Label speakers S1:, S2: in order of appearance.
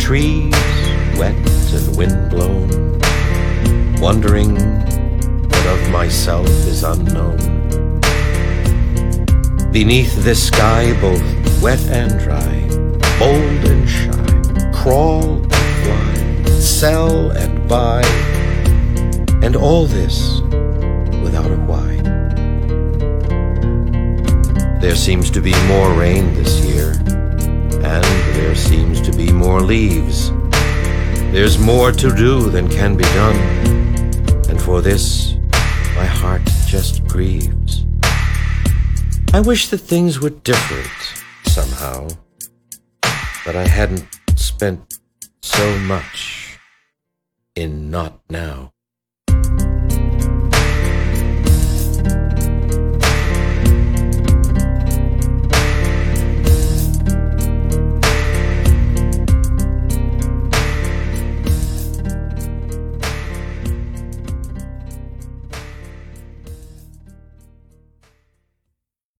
S1: trees, wet and wind-blown, wondering what of myself is unknown. Beneath this sky, both wet and dry, bold and shy, crawl and fly, sell and buy, and all this without a why. There seems to be more rain this year, and there seems to be more leaves. There's more to do than can be done, and for this my heart just grieves. I wish that things were different somehow, that I hadn't spent so much in not now.